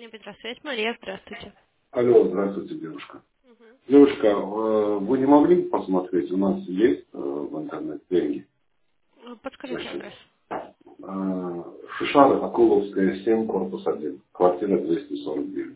компания Петросвязь. Мария, здравствуйте. Алло, здравствуйте, девушка. Девушка, вы не могли бы посмотреть, у нас есть в интернет деньги на Подскажите счет? адрес. Шишара, Акуловская, 7, корпус 1, квартира 249.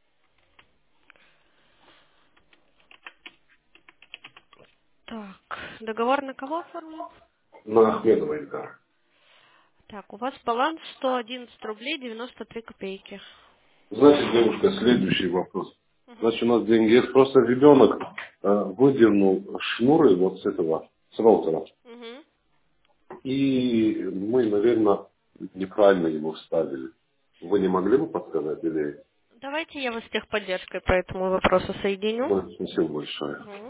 Так, договор на кого оформлен? На Ахмедова Эльгара. Так, у вас баланс 111 рублей 93 копейки. Значит, девушка, следующий вопрос. Мгм. Значит, у нас деньги есть, просто ребенок выдернул шнуры вот с этого, с роутера. Мгм. И мы, наверное, неправильно его вставили. Вы не могли бы подсказать или... Давайте я вас с техподдержкой по этому вопросу соединю. Ой, спасибо большое. Мгм.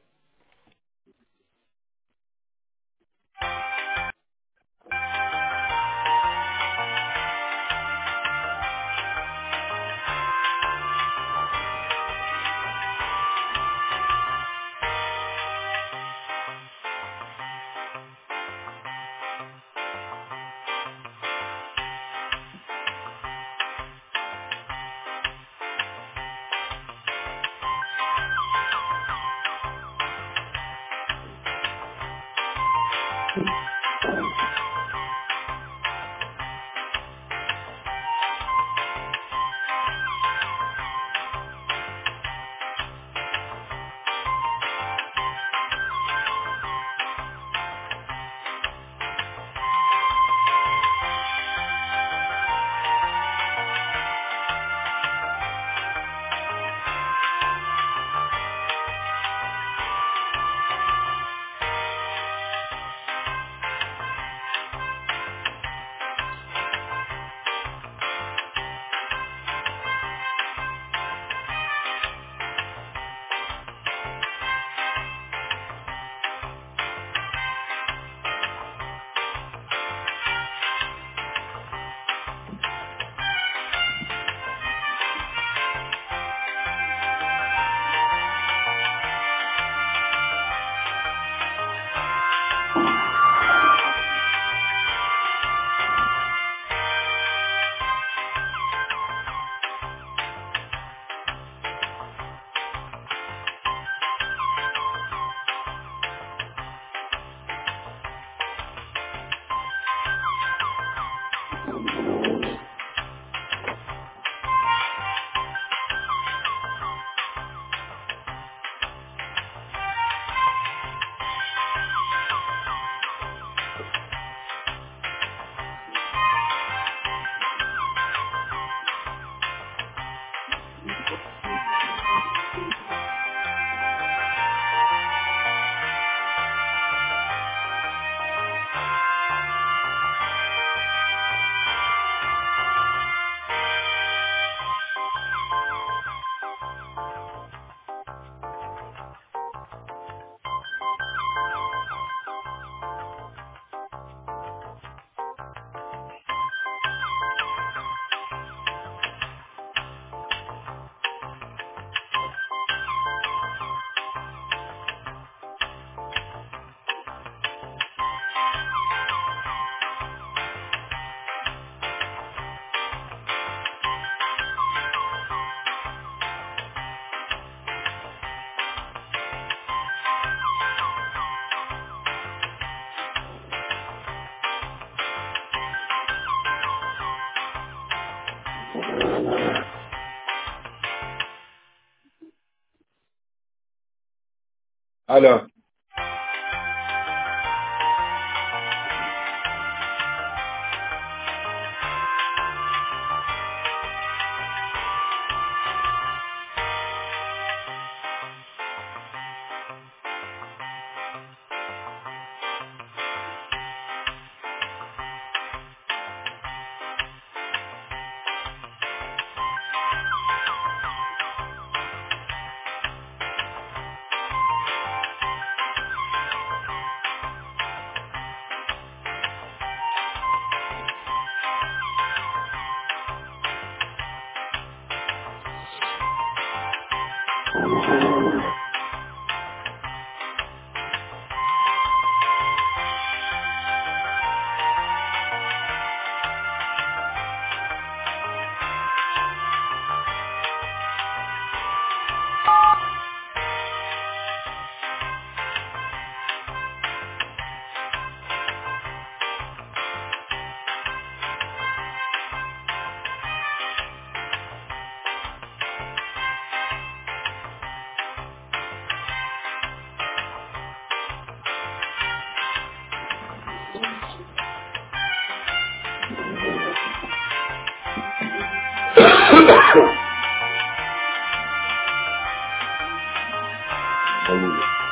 Алло. Алло.